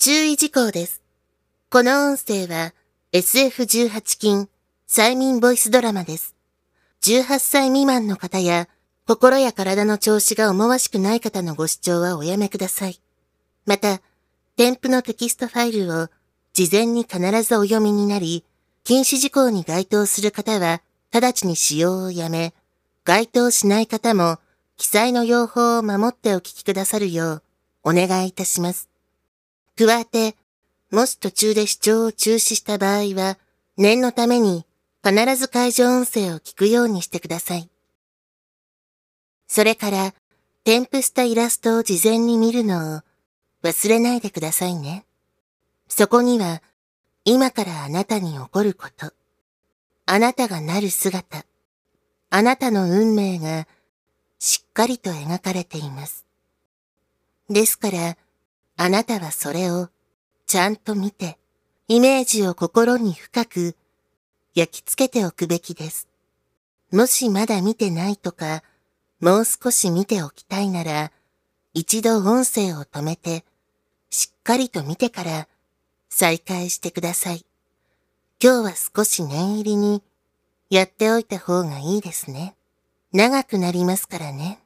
注意事項です。この音声は SF18 禁催眠ボイスドラマです。18歳未満の方や心や体の調子が思わしくない方のご視聴はおやめください。また、添付のテキストファイルを事前に必ずお読みになり、禁止事項に該当する方は直ちに使用をやめ、該当しない方も記載の用法を守ってお聞きくださるようお願いいたします。加えて、もし途中で視聴を中止した場合は、念のために必ず会場音声を聞くようにしてください。それから、添付したイラストを事前に見るのを忘れないでくださいね。そこには、今からあなたに起こること、あなたがなる姿、あなたの運命がしっかりと描かれています。ですから、あなたはそれをちゃんと見て、イメージを心に深く焼き付けておくべきです。もしまだ見てないとか、もう少し見ておきたいなら、一度音声を止めて、しっかりと見てから再開してください。今日は少し念入りにやっておいた方がいいですね。長くなりますからね。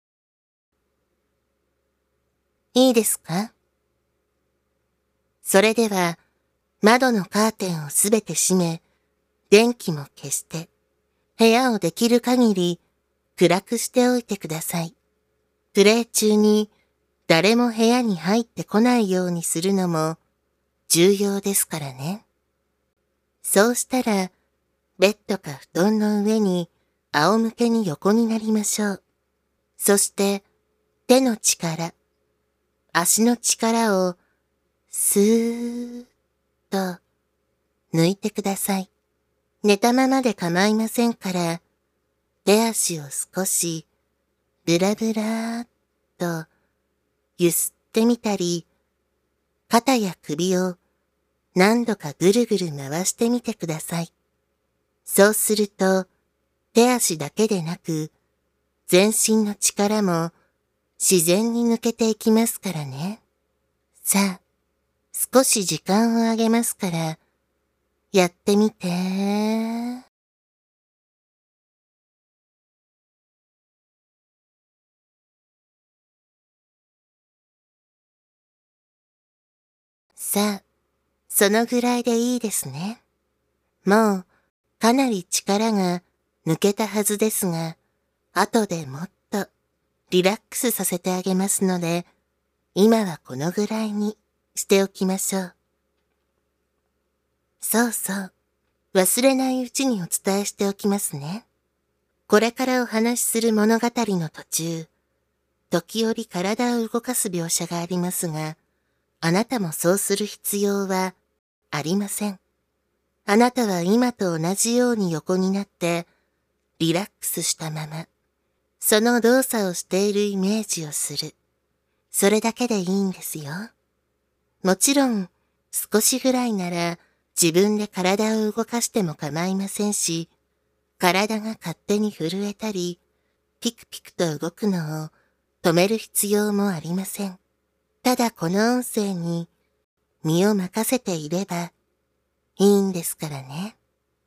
いいですか？それでは、窓のカーテンをすべて閉め、電気も消して、部屋をできる限り暗くしておいてください。プレイ中に誰も部屋に入ってこないようにするのも重要ですからね。そうしたら、ベッドか布団の上に仰向けに横になりましょう。そして手の力、足の力をスーッと抜いてください。寝たままで構いませんから、手足を少しブラブラーっとゆすってみたり、肩や首を何度かぐるぐる回してみてください。そうすると、手足だけでなく、全身の力も自然に抜けていきますからね。さあ、少し時間をあげますから、やってみて。さあ、そのぐらいでいいですね。もう、かなり力が抜けたはずですが、後でもっとリラックスさせてあげますので、今はこのぐらいにしておきましょう。そうそう。忘れないうちにお伝えしておきますね。これからお話しする物語の途中、時折体を動かす描写がありますが、あなたもそうする必要はありません。あなたは今と同じように横になって、リラックスしたまま、その動作をしているイメージをする。それだけでいいんですよ。もちろん、少しぐらいなら自分で体を動かしても構いませんし、体が勝手に震えたり、ピクピクと動くのを止める必要もありません。ただこの音声に身を任せていればいいんですからね。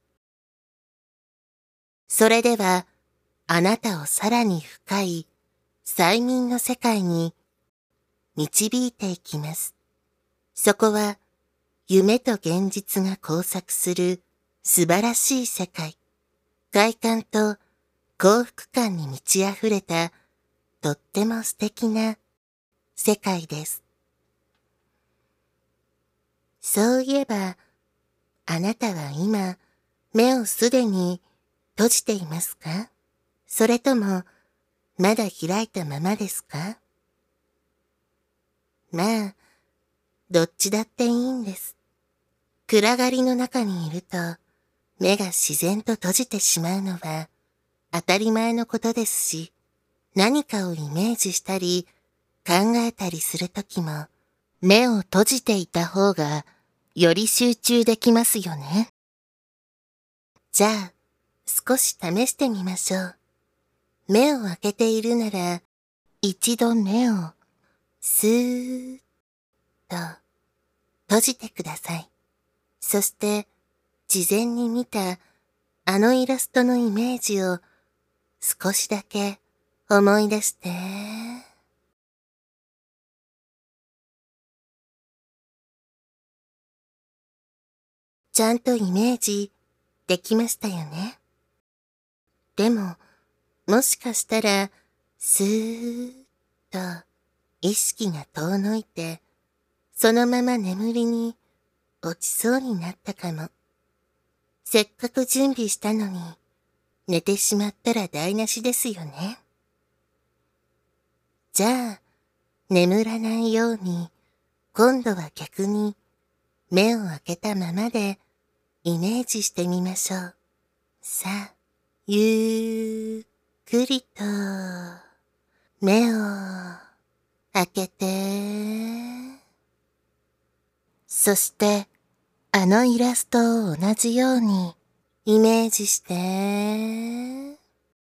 それでは、あなたをさらに深い催眠の世界に導いていきます。そこは夢と現実が交錯する素晴らしい世界。快感と幸福感に満ち溢れたとっても素敵な世界です。そういえば、あなたは今目をすでに閉じていますか？それともまだ開いたままですか？まあ、どっちだっていいんです。暗がりの中にいると目が自然と閉じてしまうのは当たり前のことですし、何かをイメージしたり考えたりするときも目を閉じていた方がより集中できますよね。じゃあ少し試してみましょう。目を開けているなら一度目をスーッと閉じてください。そして、事前に見たあのイラストのイメージを少しだけ思い出して。ちゃんとイメージできましたよね。でも、もしかしたら、スーッと意識が遠のいて、そのまま眠りに落ちそうになったかも。せっかく準備したのに、寝てしまったら台無しですよね。じゃあ、眠らないように、今度は逆に、目を開けたままで、イメージしてみましょう。さあ、ゆっくりと、目を開けて、そして、あのイラストを同じようにイメージして、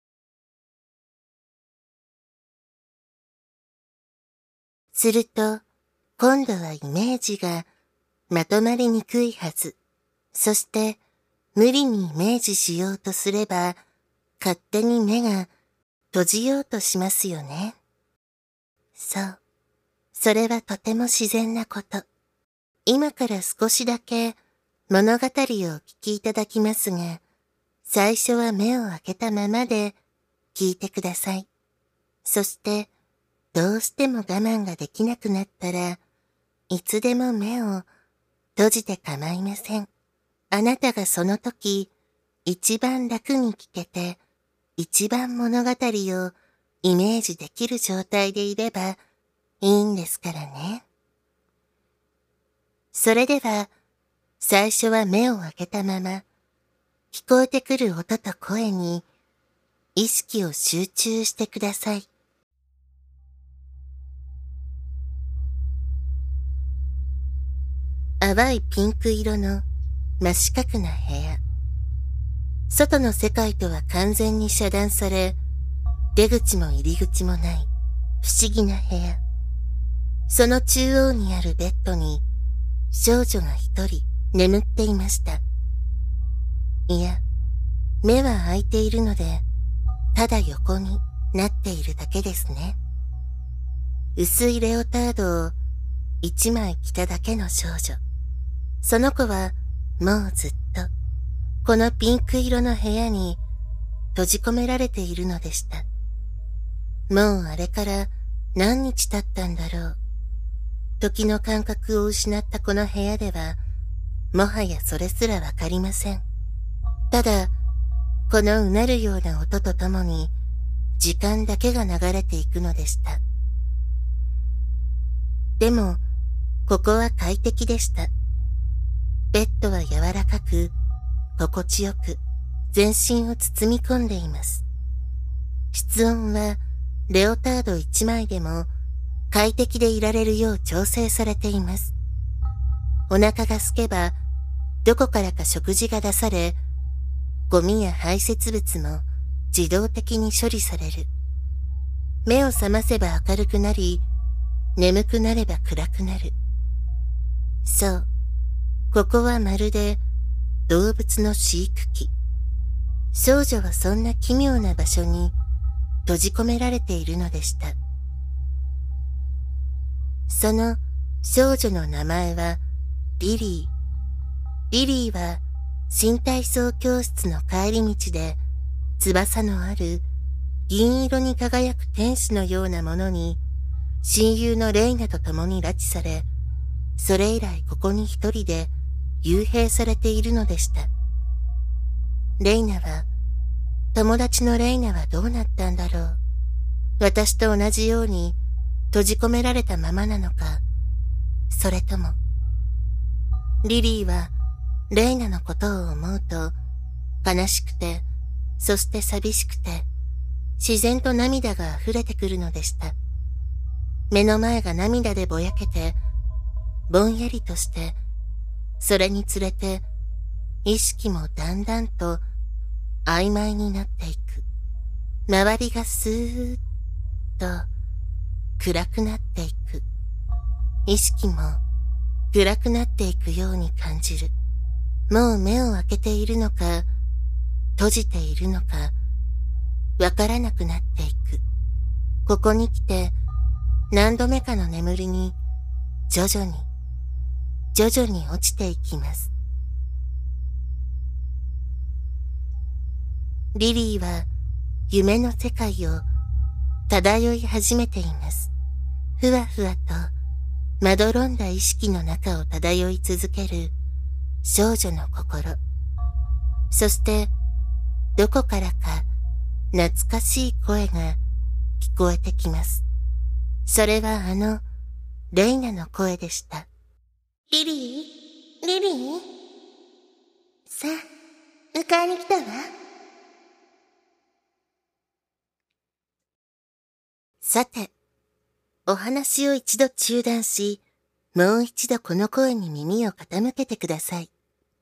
すると、今度はイメージがまとまりにくいはず。そして、無理にイメージしようとすれば、勝手に目が閉じようとしますよね。そう。それはとても自然なこと。今から少しだけ物語をお聞きいただきますが、最初は目を開けたままで聞いてください。そして、どうしても我慢ができなくなったら、いつでも目を閉じて構いません。あなたがその時、一番楽に聞けて、一番物語をイメージできる状態でいればいいんですからね。それでは、最初は目を開けたまま、聞こえてくる音と声に意識を集中してください。淡いピンク色の真四角な部屋。外の世界とは完全に遮断され、出口も入り口もない不思議な部屋。その中央にあるベッドに少女が一人眠っていました。いや、目は開いているので、ただ横になっているだけですね。薄いレオタードを一枚着ただけの少女。その子はもうずっとこのピンク色の部屋に閉じ込められているのでした。もうあれから何日経ったんだろう。時の感覚を失ったこの部屋では、もはやそれすらわかりません。ただ、このうなるような音とともに、時間だけが流れていくのでした。でも、ここは快適でした。ベッドは柔らかく、心地よく、全身を包み込んでいます。室温は、レオタード一枚でも、快適でいられるよう調整されています。お腹が空けば、どこからか食事が出され、ゴミや排泄物も自動的に処理される。目を覚ませば明るくなり、眠くなれば暗くなる。そう、ここはまるで動物の飼育機。少女はそんな奇妙な場所に閉じ込められているのでした。その少女の名前はリリー。リリーは新体操教室の帰り道で翼のある銀色に輝く天使のようなものに親友のレイナと共に拉致され、それ以来ここに一人で幽閉されているのでした。レイナは、友達のレイナはどうなったんだろう。私と同じように閉じ込められたままなのか、それとも、リリーはレイナのことを思うと悲しくて、そして寂しくて、自然と涙が溢れてくるのでした。目の前が涙でぼやけて、ぼんやりとして、それにつれて意識もだんだんと曖昧になっていく。周りがスーッと暗くなっていく。意識も暗くなっていくように感じる。もう目を開けているのか、閉じているのか、わからなくなっていく。ここに来て、何度目かの眠りに、徐々に落ちていきます。リリーは、夢の世界を漂い始めています。ふわふわと、まどろんだ意識の中を漂い続ける少女の心。そして、どこからか懐かしい声が聞こえてきます。それはレイナの声でした。リリーさあ、迎えに来たわ。さて、お話を一度中断し、もう一度この声に耳を傾けてください。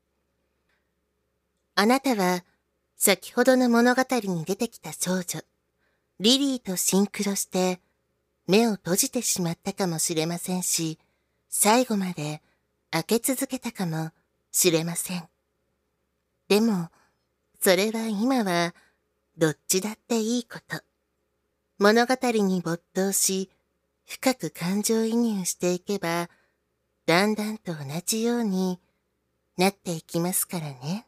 あなたは、先ほどの物語に出てきた少女、リリーとシンクロして、目を閉じてしまったかもしれませんし、最後まで開け続けたかもしれません。でも、それは今は、どっちだっていいこと。物語に没頭し、深く感情移入していけば、だんだんと同じようになっていきますからね。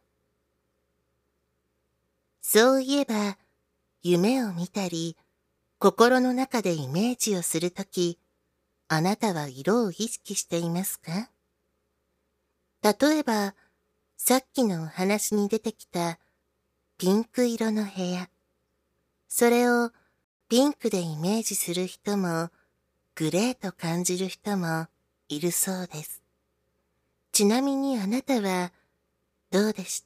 そういえば、夢を見たり、心の中でイメージをするとき、あなたは色を意識していますか？例えば、さっきのお話に出てきたピンク色の部屋。それをピンクでイメージする人も、グレーと感じる人もいるそうです。ちなみにあなたはどうでした？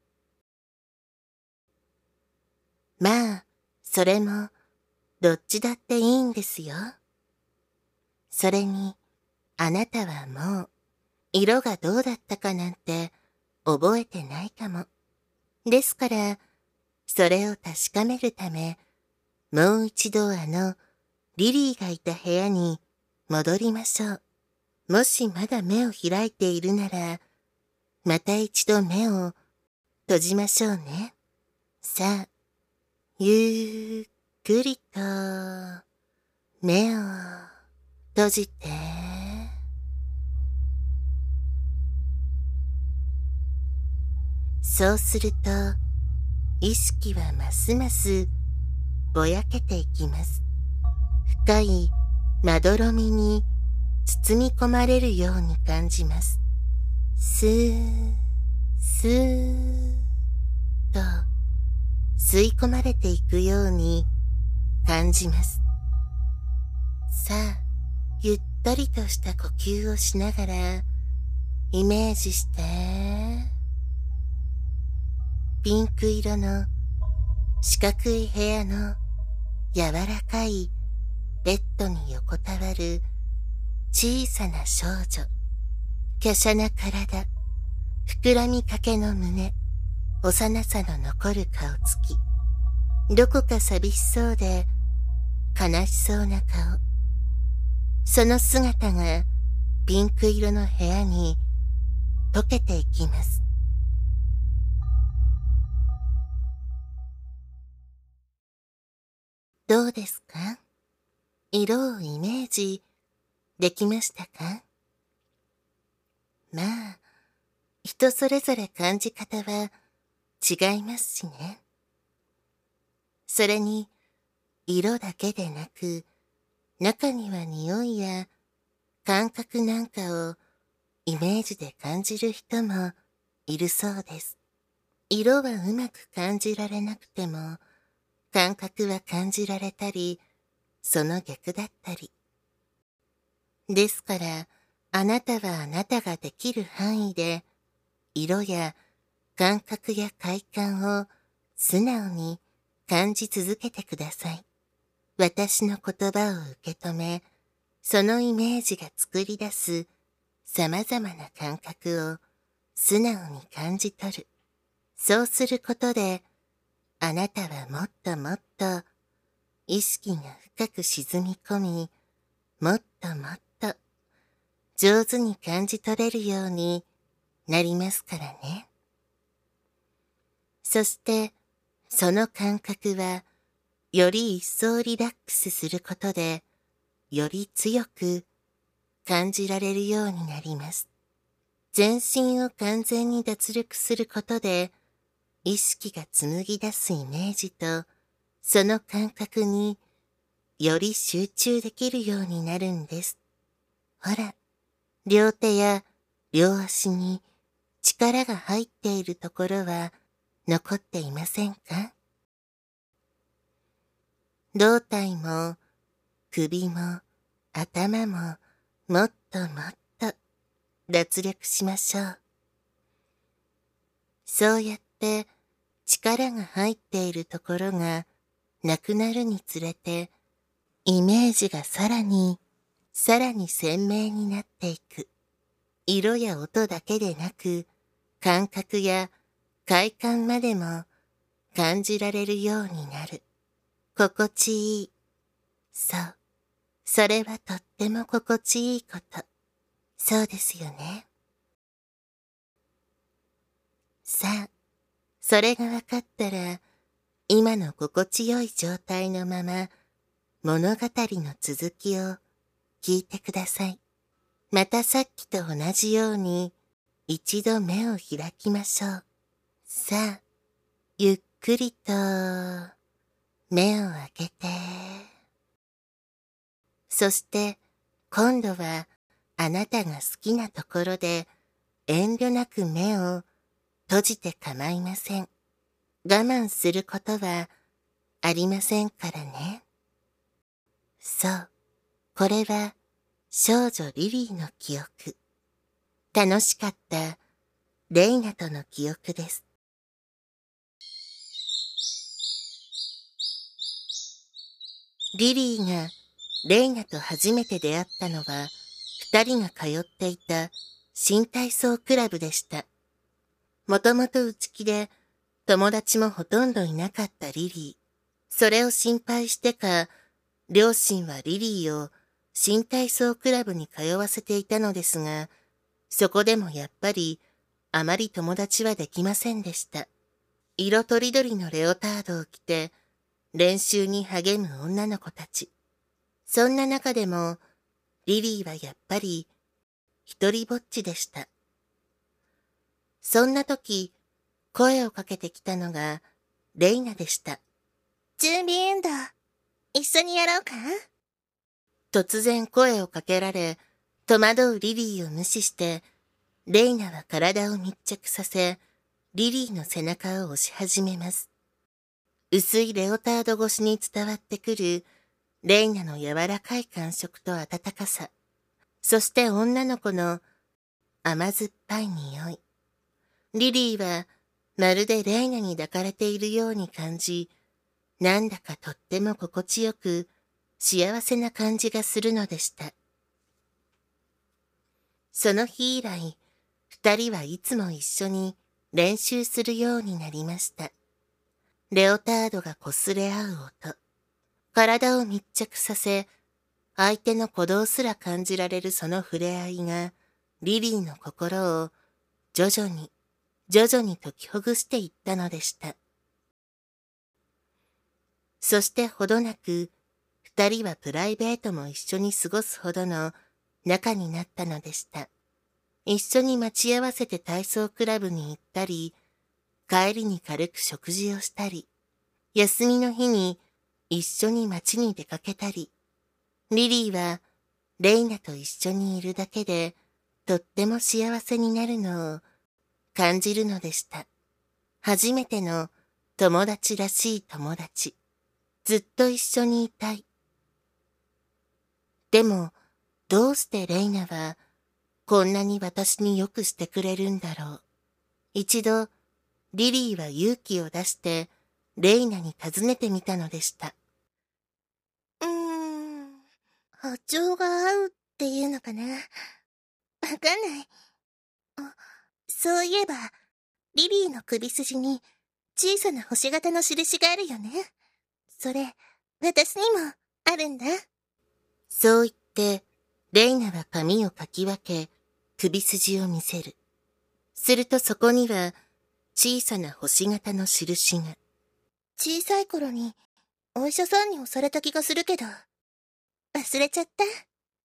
まあ、それもどっちだっていいんですよ。それに、あなたはもう色がどうだったかなんて覚えてないかも。ですから、それを確かめるため、もう一度リリーがいた部屋に戻りましょう。もしまだ目を開いているなら、また一度目を閉じましょうね。さあ、ゆっくりと目を閉じて。そうすると、意識はますますぼやけていきます。深いまどろみに包み込まれるように感じます。スー、スーと吸い込まれていくように感じます。さあ、ゆったりとした呼吸をしながらイメージして、ピンク色の四角い部屋の柔らかいベッドに横たわる小さな少女。華奢な体、膨らみかけの胸、幼さの残る顔つき。どこか寂しそうで悲しそうな顔。その姿がピンク色の部屋に溶けていきます。どうですか？色をイメージできましたか？まあ、人それぞれ感じ方は違いますしね。それに、色だけでなく、中には匂いや感覚なんかをイメージで感じる人もいるそうです。色はうまく感じられなくても、感覚は感じられたり、その逆だったり。ですから、あなたはあなたができる範囲で、色や感覚や快感を素直に感じ続けてください。私の言葉を受け止め、そのイメージが作り出す様々な感覚を素直に感じ取る。そうすることで、あなたはもっともっと意識が深く沈み込み、もっともっと上手に感じ取れるようになりますからね。そして、その感覚は、より一層リラックスすることで、より強く感じられるようになります。全身を完全に脱力することで、意識が紡ぎ出すイメージと、その感覚により集中できるようになるんです。ほら、両手や両足に力が入っているところは残っていませんか？胴体も首も頭ももっともっと脱力しましょう。そうやって力が入っているところがなくなるにつれて、イメージがさらに鮮明になっていく。色や音だけでなく、感覚や快感までも感じられるようになる。心地いい。そう。それはとっても心地いいこと。そうですよね。さあ、それが分かったら、今の心地よい状態のまま、物語の続きを聞いてください。またさっきと同じように、一度目を開きましょう。さあ、ゆっくりと目を開けて。そして、今度はあなたが好きなところで遠慮なく目を閉じて構いません。我慢することはありませんからね。そう、これは少女リリーの記憶。楽しかったレイナとの記憶です。リリーがレイナと初めて出会ったのは、二人が通っていた新体操クラブでした。もともと内気で友達もほとんどいなかったリリー。それを心配してか、両親はリリーを新体操クラブに通わせていたのですが、そこでもやっぱりあまり友達はできませんでした。色とりどりのレオタードを着て練習に励む女の子たち。そんな中でもリリーはやっぱり一人ぼっちでした。そんな時、声をかけてきたのがレイナでした。 準備運動、一緒にやろうか？ 突然声をかけられ、戸惑うリリーを無視して、レイナは体を密着させ、リリーの背中を押し始めます。薄いレオタード越しに伝わってくる、レイナの柔らかい感触と温かさ、そして女の子の甘酸っぱい匂い。リリーはまるでレイナに抱かれているように感じ、なんだかとっても心地よく幸せな感じがするのでした。その日以来、二人はいつも一緒に練習するようになりました。レオタードが擦れ合う音、体を密着させ、相手の鼓動すら感じられるその触れ合いが、リリーの心を徐々に解きほぐしていったのでした。そしてほどなく、二人はプライベートも一緒に過ごすほどの仲になったのでした。一緒に待ち合わせて体操クラブに行ったり、帰りに軽く食事をしたり、休みの日に一緒に街に出かけたり、リリーはレイナと一緒にいるだけでとっても幸せになるのを感じるのでした。初めての友達らしい友達。ずっと一緒にいたい。でも、どうしてレイナはこんなに私によくしてくれるんだろう。一度、リリーは勇気を出してレイナに尋ねてみたのでした。 波長が合うっていうのかな。わかんない。そういえば、リリーの首筋に小さな星型の印があるよね。それ、私にもあるんだ。 そう言って、 レイナは髪をかき分け、首筋を見せる。するとそこには小さな星形の印が。 小さい頃にお医者さんに押された気がするけど、忘れちゃった。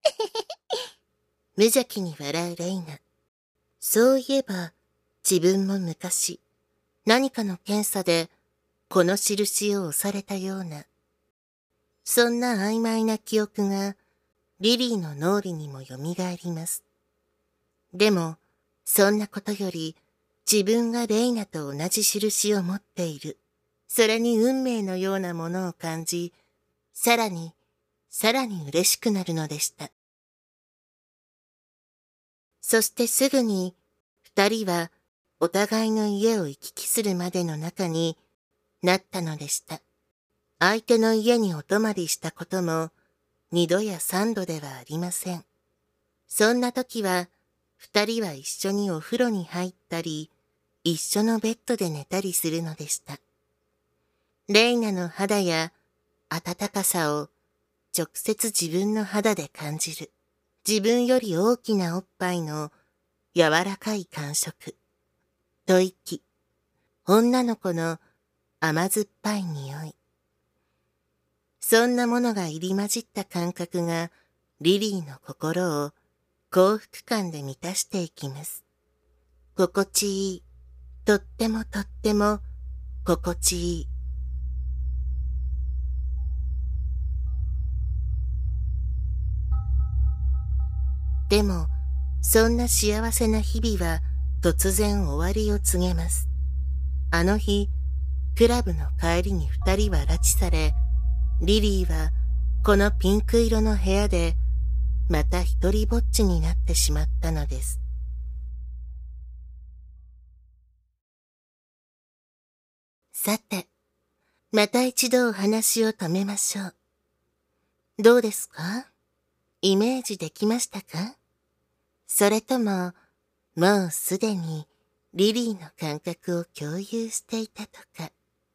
無邪気に笑うレイナ。そういえば、自分も昔、何かの検査で、この印を押されたような、そんな曖昧な記憶が、リリーの脳裏にもよみがえります。でも、そんなことより、自分がレイナと同じ印を持っている、それに運命のようなものを感じ、さらに嬉しくなるのでした。そしてすぐに、二人はお互いの家を行き来するまでの中になったのでした。相手の家にお泊まりしたことも2度や3度ではありません。そんな時は二人は一緒にお風呂に入ったり、一緒のベッドで寝たりするのでした。レイナの肌や温かさを直接自分の肌で感じる。自分より大きなおっぱいの柔らかい感触。吐息。女の子の甘酸っぱい匂い。そんなものが入り混じった感覚がリリーの心を幸福感で満たしていきます。心地いい。とっても心地いい。でも、そんな幸せな日々は突然終わりを告げます。あの日、クラブの帰りに二人は拉致され、リリーはこのピンク色の部屋でまた一人ぼっちになってしまったのです。さて、また一度お話を止めましょう。どうですか？イメージできましたか？それとも、もうすでにリリーの感覚を共有していたとか。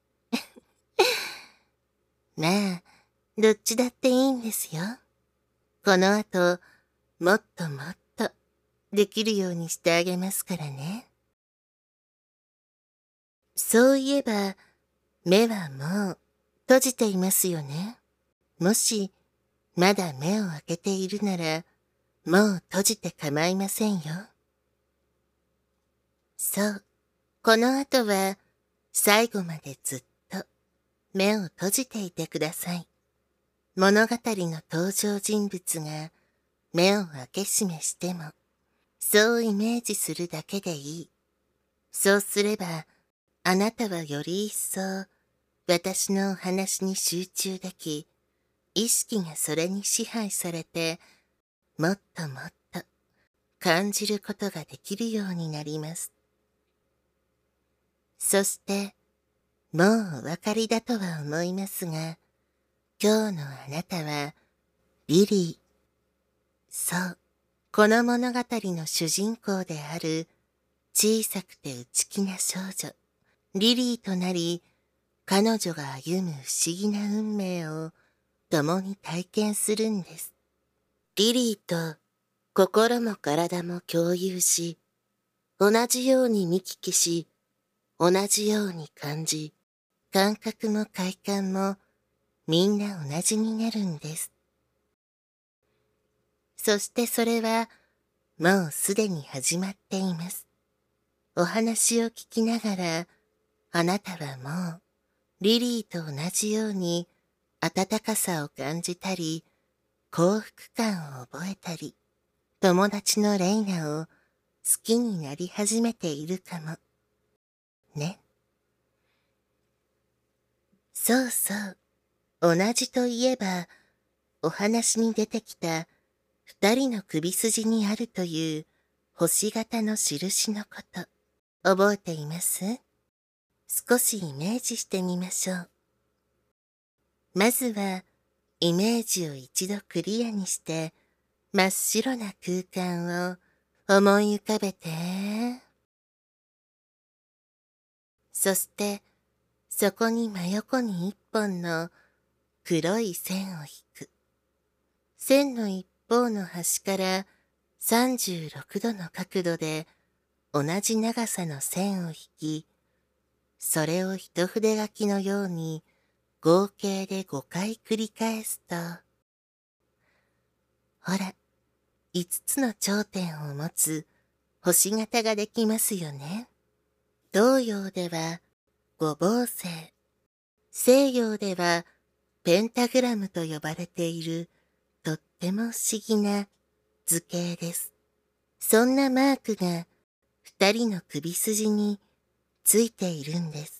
まあ、どっちだっていいんですよ。この後、もっとできるようにしてあげますからね。そういえば、目はもう閉じていますよね。もし、まだ目を開けているなら、もう閉じて構いませんよ。そう、この後は、最後までずっと目を閉じていてください。物語の登場人物が目を開け閉めしても、そうイメージするだけでいい。そうすれば、あなたはより一層、私のお話に集中でき、意識がそれに支配されて、もっと感じることができるようになります。そして、もうお分かりだとは思いますが、今日のあなたは、リリー。そう、この物語の主人公である、小さくて内気な少女、リリーとなり、彼女が歩む不思議な運命を共に体験するんです。リリーと心も体も共有し、同じように見聞きし、同じように感じ、感覚も快感もみんな同じになるんです。そしてそれはもうすでに始まっています。お話を聞きながら、あなたはもうリリーと同じように温かさを感じたり、幸福感を覚えたり、友達のレイナを好きになり始めているかも。ね。そうそう。同じといえば、お話に出てきた二人の首筋にあるという星型の印のこと、覚えています？少しイメージしてみましょう。まずは、イメージを一度クリアにして、真っ白な空間を思い浮かべて、そして、そこに真横に一本の黒い線を引く。線の一方の端から36度の角度で同じ長さの線を引き、それを一筆書きのように合計で5回繰り返すと、ほら、5つの頂点を持つ星形ができますよね。東洋では五芒星、西洋ではペンタグラムと呼ばれているとっても不思議な図形です。そんなマークが2人の首筋についているんです。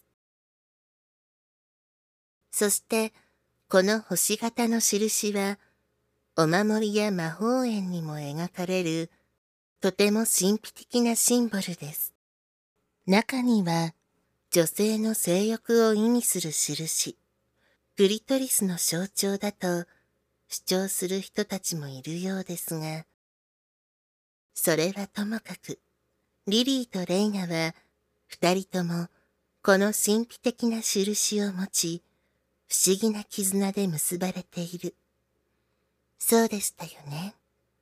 そしてこの星形の印はお守りや魔法縁にも描かれるとても神秘的なシンボルです。中には女性の性欲を意味する印、クリトリスの象徴だと主張する人たちもいるようですが、それはともかく、リリーとレイナは二人ともこの神秘的な印を持ち、不思議な絆で結ばれている。そうでしたよね。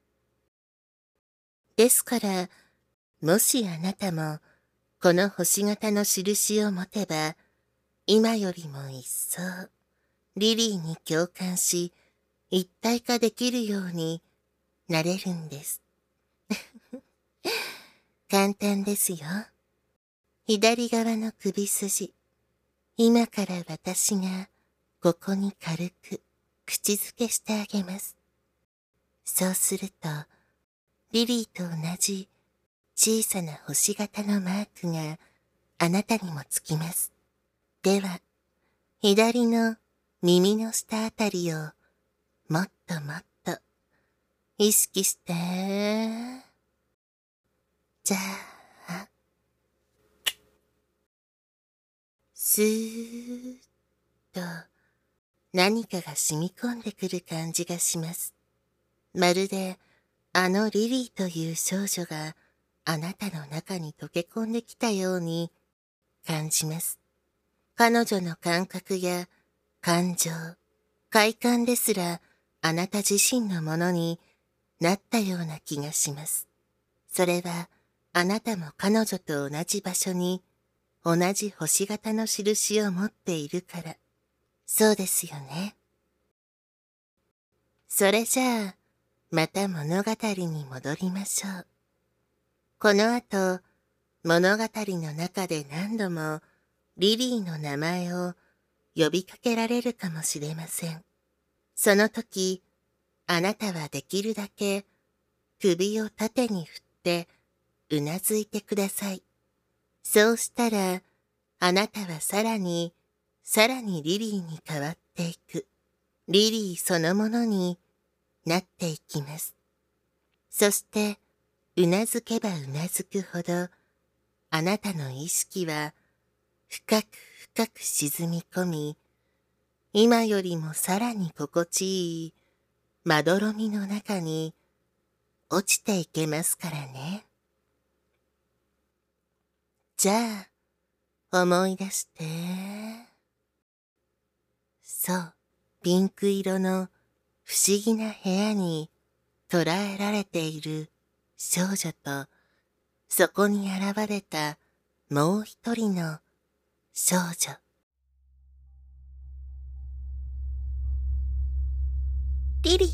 ですから、もしあなたもこの星形の印を持てば、今よりも一層リリーに共感し、一体化できるようになれるんです。簡単ですよ。左側の首筋、今から私がここに軽く口づけしてあげます。そうすると、リリーと同じ小さな星形のマークがあなたにもつきます。では、左の耳の下あたりをもっともっと意識して。じゃあ、スーッと何かが染み込んでくる感じがします。まるであのリリーという少女があなたの中に溶け込んできたように感じます。彼女の感覚や感情、快感ですらあなた自身のものになったような気がします。それはあなたも彼女と同じ場所に同じ星形の印を持っているから。そうですよね。それじゃあ、また物語に戻りましょう。この後、物語の中で何度もリリーの名前を呼びかけられるかもしれません。その時、あなたはできるだけ首を縦に振ってうなずいてください。そうしたら、あなたはさらにリリーに変わっていく。リリーそのものになっていきます。そして、うなずけばうなずくほど、あなたの意識は深く深く沈み込み、今よりもさらに心地いいまどろみの中に落ちていけますからね。じゃあ、思い出して。そう、ピンク色の不思議な部屋に捉えられている少女と、そこに現れたもう一人の少女。 リリ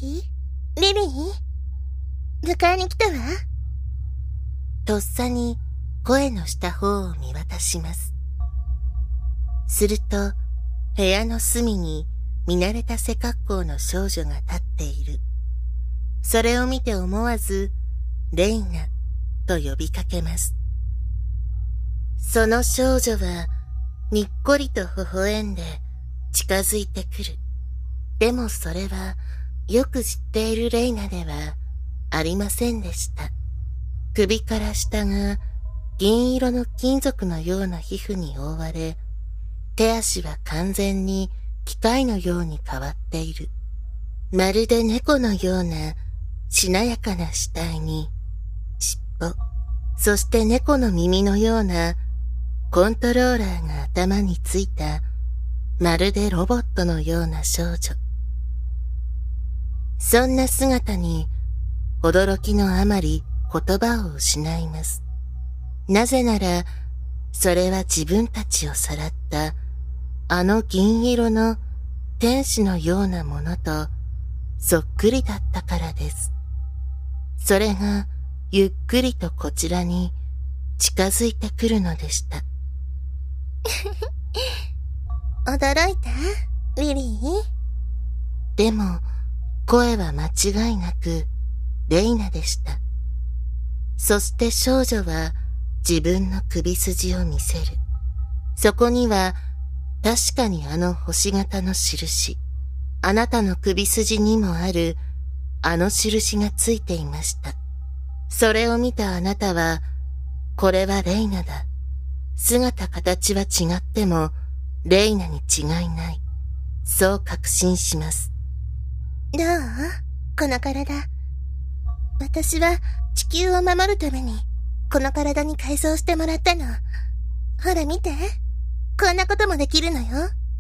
ー迎えに来たわ。 とっさに声のした方を見渡します。すると、部屋の隅に見慣れた背格好の少女が立っている。それを見て思わず、レイナと呼びかけます。その少女は、にっこりと微笑んで近づいてくる。でもそれは、よく知っているレイナではありませんでした。首から下が銀色の金属のような皮膚に覆われ、手足は完全に機械のように変わっている。まるで猫のようなしなやかな死体に、尻尾、そして猫の耳のようなコントローラーが頭についた、まるでロボットのような少女。そんな姿に驚きのあまり言葉を失います。なぜなら、それは自分たちをさらったあの銀色の天使のようなものとそっくりだったからです。それがゆっくりとこちらに近づいてくるのでした。 驚いた？リリー？ でも、声は間違いなくレイナでした。そして少女は自分の首筋を見せる。そこには確かにあの星型の印、あなたの首筋にもあるあの印がついていました。それを見たあなたは、これはレイナだ。姿形は違ってもレイナに違いない。そう確信します。 どう？この体。私は地球を守るためにこの体に改造してもらったの。ほら見て。こんなこともできるのよ。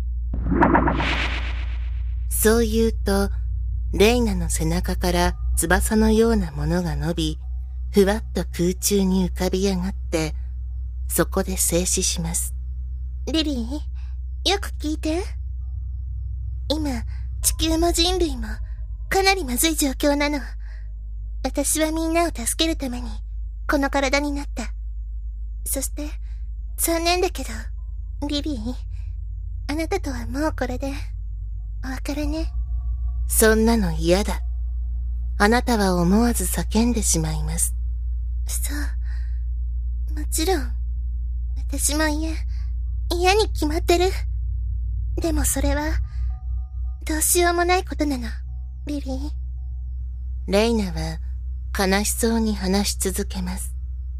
そう言うと、レイナの背中から翼のようなものが伸び、ふわっと空中に浮かび上がって、そこで静止します。 リリー、よく聞いて。今、地球も人類もかなりまずい状況なの。私はみんなを助けるためにこの体になった。そして、残念だけど、リリー、あなたとはもうこれで、お別れね。 そんなの嫌だ。あなたは思わず叫んでしまいます。 そう。もちろん、私も嫌に決まってる。でもそれは、どうしようもないことなの、リリー。 レイナは悲しそうに話し続けます。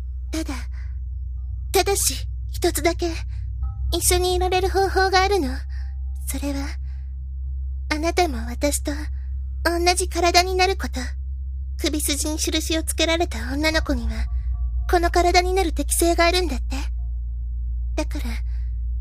ただし、一つだけ、一緒にいられる方法があるの。それは、あなたも私と同じ体になること。首筋に印をつけられた女の子には、この体になる適性があるんだって。だから、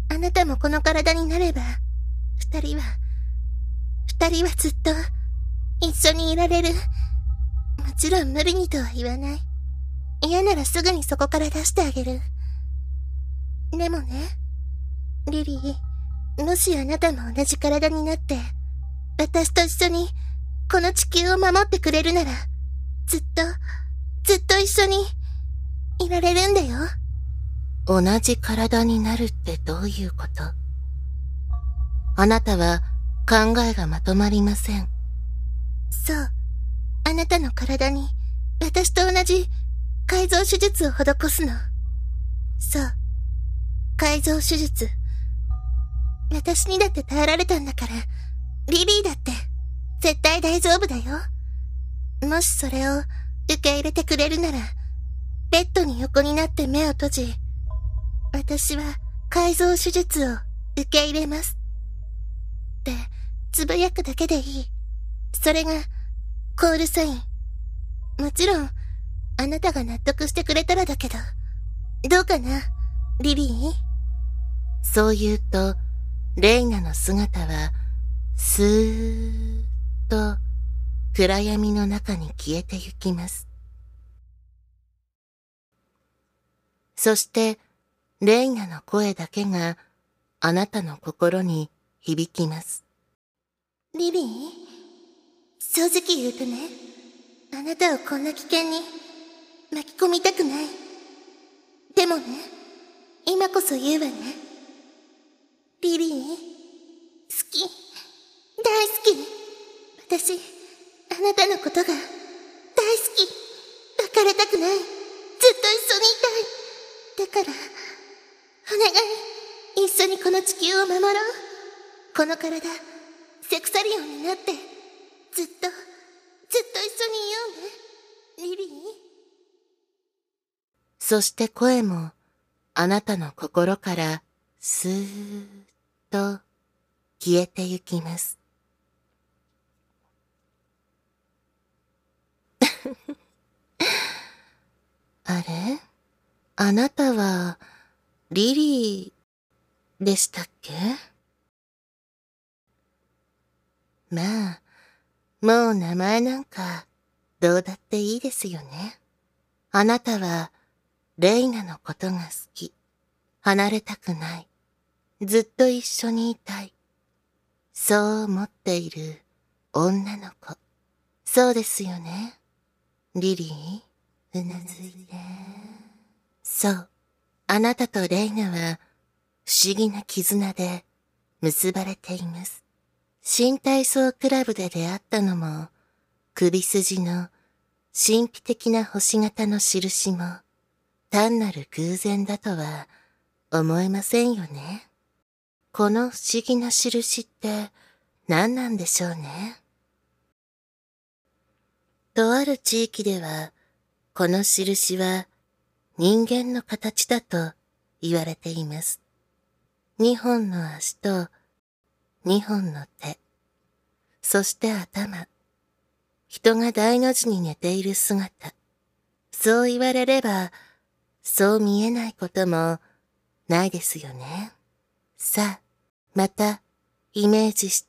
あなたもこの体になれば、二人はずっと一緒にいられる。もちろん無理にとは言わない。嫌ならすぐにそこから出してあげる。でもね、リリー、もしあなたも同じ体になって、私と一緒にこの地球を守ってくれるなら、ずっと一緒にいられるんだよ。 同じ体になるってどういうこと？あなたは考えがまとまりません。 そう。あなたの体に私と同じ改造手術を施すの。そう。改造手術。私にだって耐えられたんだから、リリーだって絶対大丈夫だよ。もしそれを受け入れてくれるなら、ベッドに横になって目を閉じ、私は改造手術を受け入れます。ってつぶやくだけでいい。それがコールサイン。もちろんあなたが納得してくれたらだけど、どうかな、リリー？ そう言うと、レイナの姿はスーッと暗闇の中に消えてゆきます。そしてレイナの声だけがあなたの心に響きます。 リリー、正直言うとね、あなたをこんな危険に巻き込みたくない。でもね、今こそ言うわね。リリー、好き、大好き。私、あなたのことが大好き。別れたくない。ずっと一緒にいたい。だから、お願い、一緒にこの地球を守ろう。この体、セクサリオンになって、ずっと一緒にいようね、リリー。 そして声もあなたの心からスーッと消えてゆきます。あれ？あなたはリリーでしたっけ？まあ、もう名前なんかどうだっていいですよね。あなたは、レイナのことが好き。離れたくない。ずっと一緒にいたい。そう思っている女の子。そうですよね。リリー、うなずいて。そう。あなたとレイナは不思議な絆で結ばれています。新体操クラブで出会ったのも、首筋の神秘的な星型の印も単なる偶然だとは思えませんよね。この不思議な印って何なんでしょうね。とある地域では、この印は人間の形だと言われています。2本の足と2本の手、そして頭。人が大の字に寝ている姿。そう言われれば、そう見えないこともないですよね。さあ、またイメージして。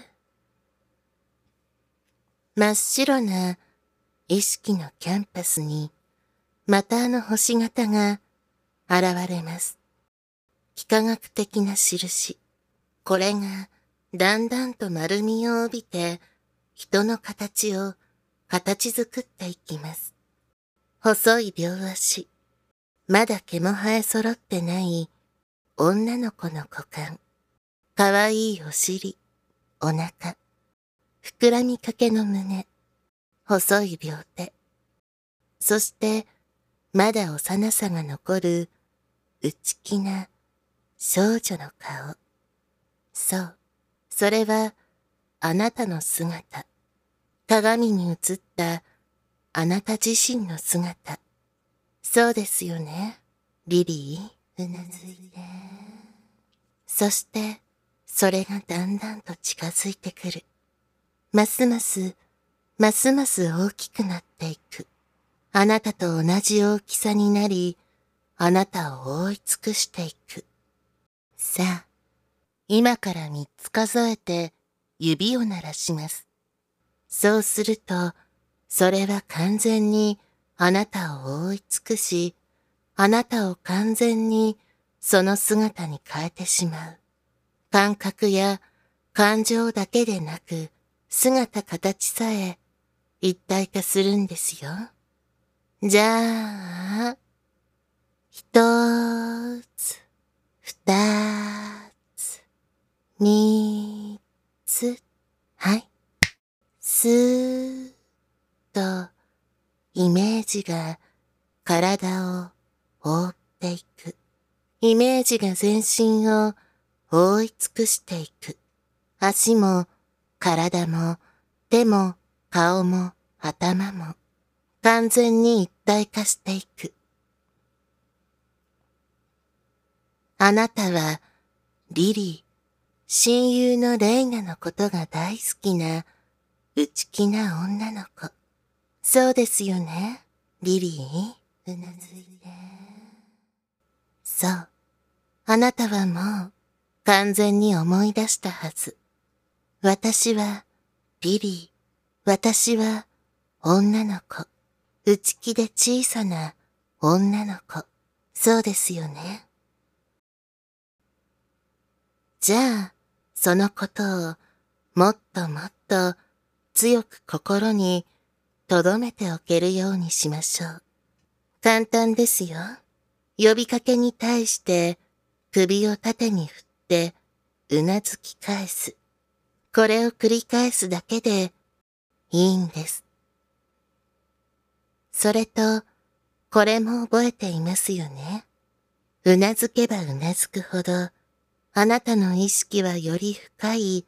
真っ白な意識のキャンパスに、またあの星型が現れます。幾何学的な印。これがだんだんと丸みを帯びて、人の形を形作っていきます。細い両足。まだ毛も生え揃ってない女の子の股間。かわいいお尻、お腹。膨らみかけの胸。細い両手。そして、まだ幼さが残る内気な少女の顔。そう、それはあなたの姿。鏡に映ったあなた自身の姿。そうですよね、リリー。うなずいて。そして、それがだんだんと近づいてくる。ますます、ますます大きくなっていく。あなたと同じ大きさになり、あなたを覆い尽くしていく。さあ、今から3つ数えて指を鳴らします。そうすると、それは完全にあなたを覆い尽くし、あなたを完全にその姿に変えてしまう。感覚や感情だけでなく、姿形さえ一体化するんですよ。じゃあ、一つ、二つ、三つ、はい。スーッとイメージが体を覆っていく。イメージが全身を覆い尽くしていく。足も体も手も顔も頭も完全に一体化していく。あなたはリリー、親友のレイナのことが大好きな内気な女の子。そうですよね、リリー。うなずいて。そう。あなたはもう完全に思い出したはず。私はリリー。私は女の子。内気で小さな女の子。そうですよね。じゃあ、そのことをもっともっと強く心に留めておけるようにしましょう。簡単ですよ。呼びかけに対して首を縦に振ってうなずき返す。これを繰り返すだけでいいんです。それと、これも覚えていますよね。うなずけばうなずくほど、あなたの意識はより深い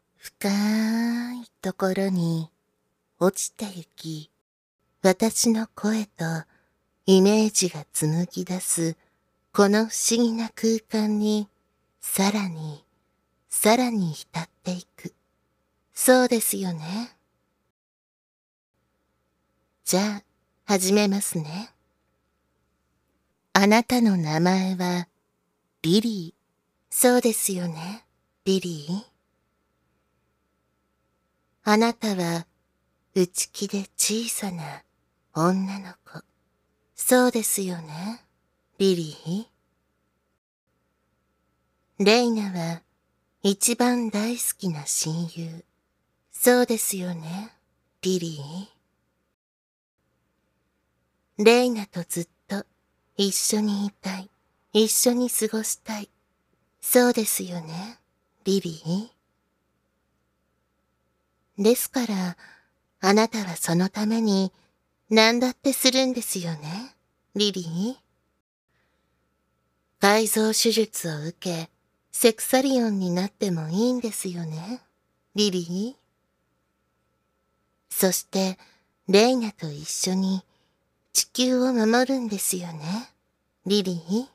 ところに落ちてゆき、私の声とイメージが紡ぎ出すこの不思議な空間にさらに浸っていく。そうですよね。じゃあ、始めますね。あなたの名前はリリー。そうですよね、リリー。あなたは内気で小さな女の子。そうですよね、リリー。レイナは一番大好きな親友。そうですよね、リリー。レイナとずっと一緒にいたい。一緒に過ごしたい。そうですよね、リリー。ですから、あなたはそのために何だってするんですよね、リリー。改造手術を受け、セクサリオンになってもいいんですよね、リリー。そして、レイナと一緒に地球を守るんですよね、リリー。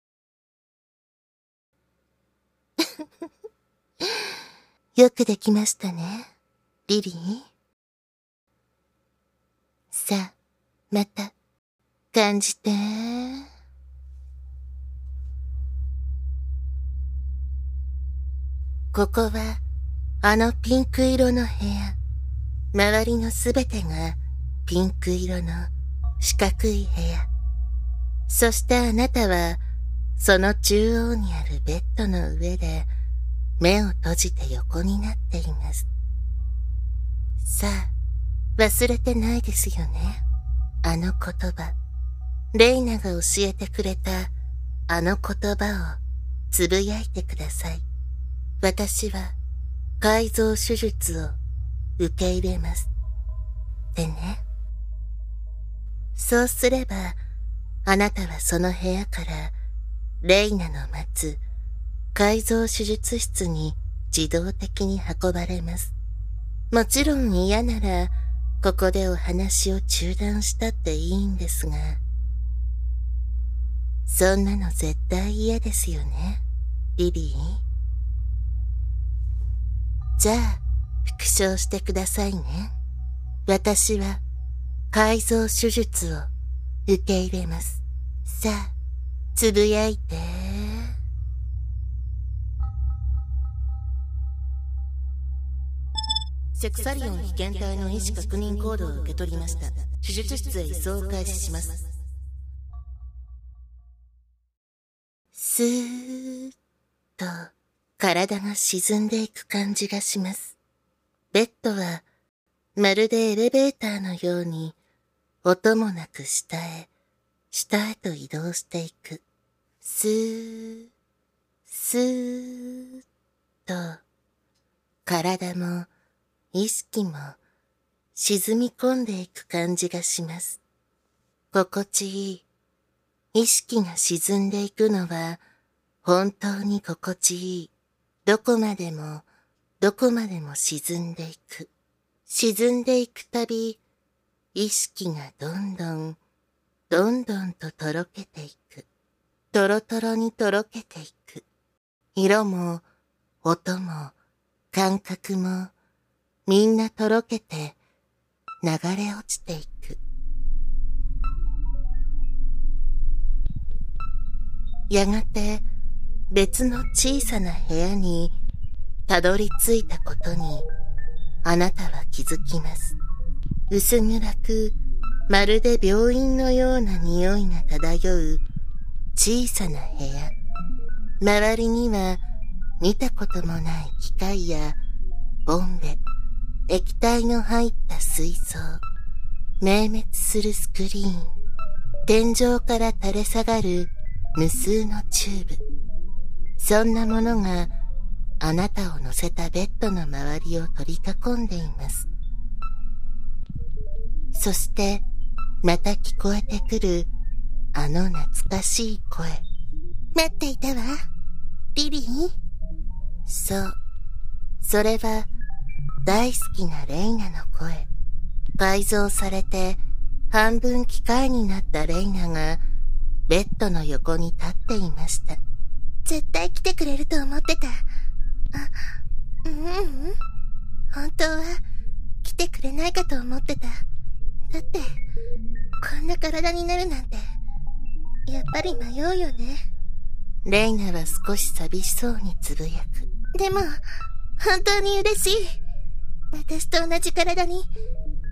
よくできましたね、リリー。さあ、また、感じて。ここは、あのピンク色の部屋。周りのすべてがピンク色の四角い部屋。そしてあなたは、その中央にあるベッドの上で、目を閉じて横になっています。さあ、忘れてないですよね。あの言葉。レイナが教えてくれたあの言葉をつぶやいてください。私は改造手術を受け入れます。でね。そうすれば、あなたはその部屋からレイナの待つ改造手術室に自動的に運ばれます。もちろん嫌なら、ここでお話を中断したっていいんですが、そんなの絶対嫌ですよね、リリー。じゃあ、復唱してくださいね。私は改造手術を受け入れます。さあ、つぶやいて。セクサリオン被験体の意思確認コードを受け取りました。手術室へ移送を開始します。スーッと体が沈んでいく感じがします。ベッドはまるでエレベーターのように音もなく下へと移動していく。スー、スーッと体も意識も沈み込んでいく感じがします。心地いい。意識が沈んでいくのは本当に心地いい。どこまでも沈んでいく。沈んでいくたび、意識がどんどんととろけていく。トロトロにとろけていく。色も、音も、感覚も、みんなとろけて、流れ落ちていく。やがて、別の小さな部屋に、たどり着いたことに、あなたは気づきます。薄暗く、まるで病院のような匂いが漂う、小さな部屋。周りには、見たこともない機械や、ボンベ、液体の入った水槽、明滅するスクリーン、天井から垂れ下がる無数のチューブ。そんなものがあなたを乗せたベッドの周りを取り囲んでいます。そしてまた聞こえてくるあの懐かしい声。 待っていたわ、リリー。 そう。それは大好きなレイナの声。改造されて半分機械になったレイナがベッドの横に立っていました。 絶対来てくれると思ってた。本当は来てくれないかと思ってた。だって、こんな体になるなんて、やっぱり迷うよね。 レイナは少し寂しそうにつぶやく。 でも、本当に嬉しい。私と同じ体に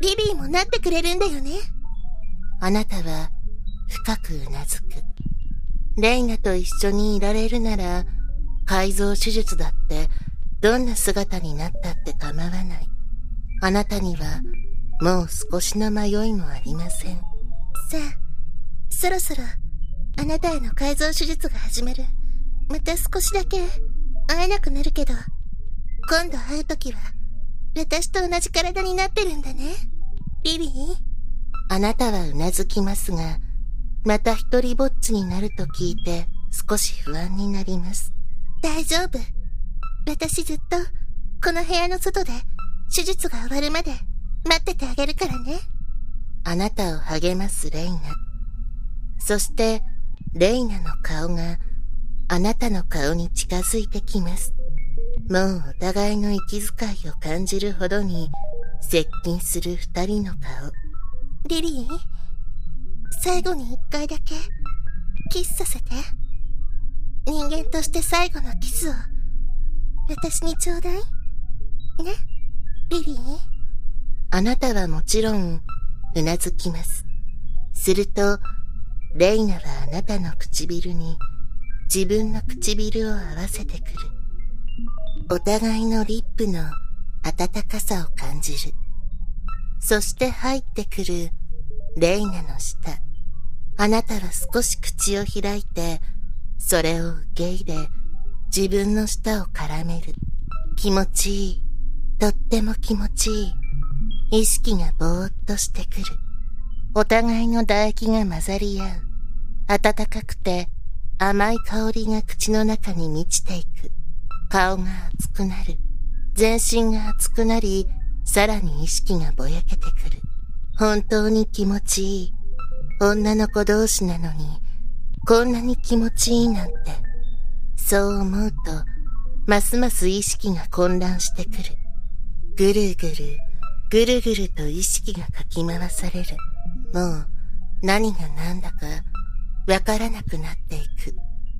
リリーもなってくれるんだよね。 あなたは深くうなずく。レイナと一緒にいられるなら、改造手術だってどんな姿になったって構わない。あなたにはもう少しの迷いもありません。 さあ、そろそろあなたへの改造手術が始まる。また少しだけ会えなくなるけど、今度会うときは私と同じ体になってるんだね。リリー？ あなたはうなずきますが、また一人ぼっちになると聞いて少し不安になります。 大丈夫。私ずっとこの部屋の外で手術が終わるまで待っててあげるからね。 あなたを励ますレイナ。そしてレイナの顔があなたの顔に近づいてきます。もうお互いの息遣いを感じるほどに接近する二人の顔。 リリー、最後に一回だけキスさせて。人間として最後のキスを私にちょうだいね、リリー。 あなたはもちろんうなずきます。するとレイナはあなたの唇に自分の唇を合わせてくる。お互いのリップの温かさを感じる。そして入ってくるレイナの舌。あなたは少し口を開いて、それを受け入れ、自分の舌を絡める。気持ちいい。とっても気持ちいい。意識がぼーっとしてくる。お互いの唾液が混ざり合う。暖かくて甘い香りが口の中に満ちていく。顔が熱くなる。全身が熱くなり、さらに意識がぼやけてくる。本当に気持ちいい。女の子同士なのに、こんなに気持ちいいなんて。そう思うと、ますます意識が混乱してくる。ぐるぐる、ぐるぐると意識がかき回される。もう、何が何だか、わからなくなっていく。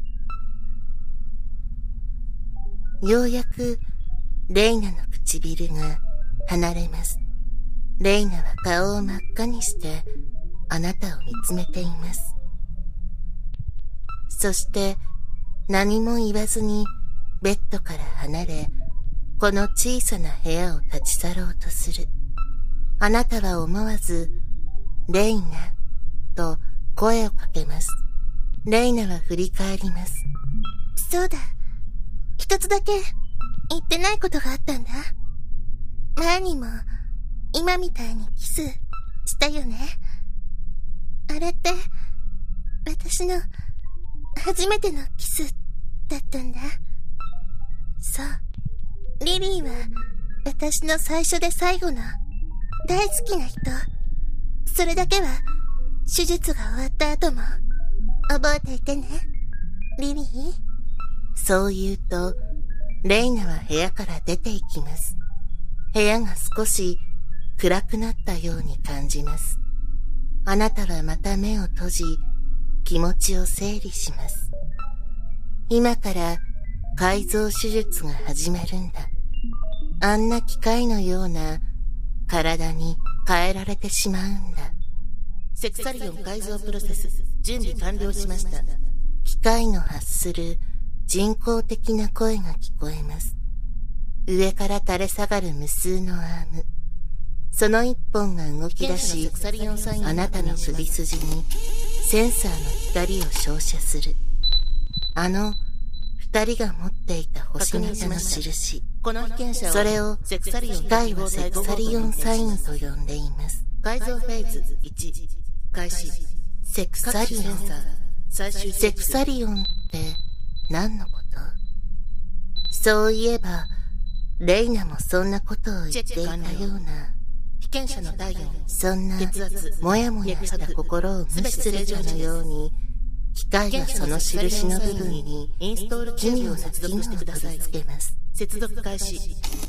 ようやく、レイナの唇が離れます。レイナは顔を真っ赤にして、あなたを見つめています。そして、何も言わずに、ベッドから離れ、この小さな部屋を立ち去ろうとする。あなたは思わず、レイナ、と声をかけます。レイナは振り返ります。 そうだ。一つだけ言ってないことがあったんだ。前にも今みたいにキスしたよね。あれって私の初めてのキスだったんだ。そう。リリーは私の最初で最後の大好きな人。それだけは手術が終わった後も覚えていてね、リリー。 そう言うと、レイナは部屋から出て行きます。部屋が少し暗くなったように感じます。あなたはまた目を閉じ、気持ちを整理します。今から改造手術が始まるんだ。あんな機械のような体に変えられてしまうんだ。セクサリオン改造プロセス準備完了しました。機械の発する人工的な声が聞こえます。上から垂れ下がる無数のアーム。その一本が動き出し、あなたの首筋にセンサーの光を照射する。あの二人が持っていた星形の印。それを機械はセクサリオンサインと呼んでいます。 改造フェーズ1開始。 セクサリオン。セクサリオンって何のこと？そういえば、レイナもそんなことを言っていたような。 被験者の体温、 そんな血圧、 もやもやした心を無視するかのように、機械はその印の部分にインストール奇妙な機能を取り付けます。 接続開始。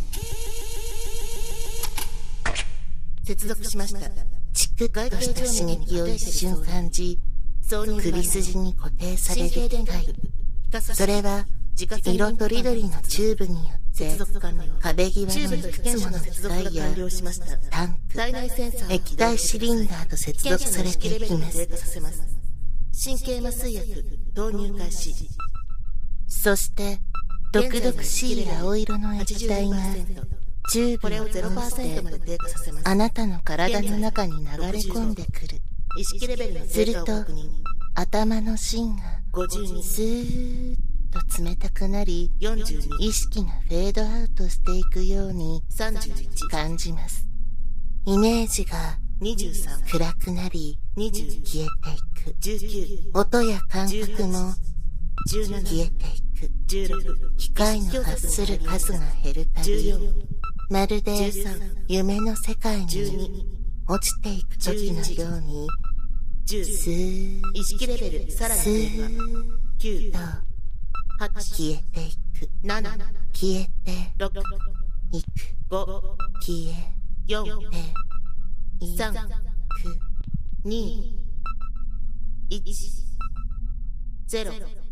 接続しました。 チクッとした刺激を一瞬感じ、首筋に固定される機械。それは、色とりどりのチューブによっ接続完了。 壁際チューブとのいく被験者のつもの接続が機械や完了しました。 タンク、 体内センサーの液体シリンダーと接続されていきます。 低下させます。神経麻酔薬導入開始。 そして、毒々しい青色の液体が、チューこれをブを通し 0% までて、 低下させます。 あなたの体の中に流れ込んでくる。 意識レベルの低下を確認。 頭の芯が、 52、 スーッと冷たくなり、 42、 意識がフェードアウトしていくように 31、 感じます。イメージが 23、 暗くなり、 20、 消えていく。 19、 音や感覚も 17、 消えていく。 16、 機械の発する数が減るたび、 14、 まるで 13、 夢の世界に 12、 落ちていく時のように、ス 10、 ーッ意識レベルさらにス低下。 ーッ 9、 と 8、 消えていく。 7、 消えて 6、 いく。 5、 消え 4、 ていく。 3、2、1、0。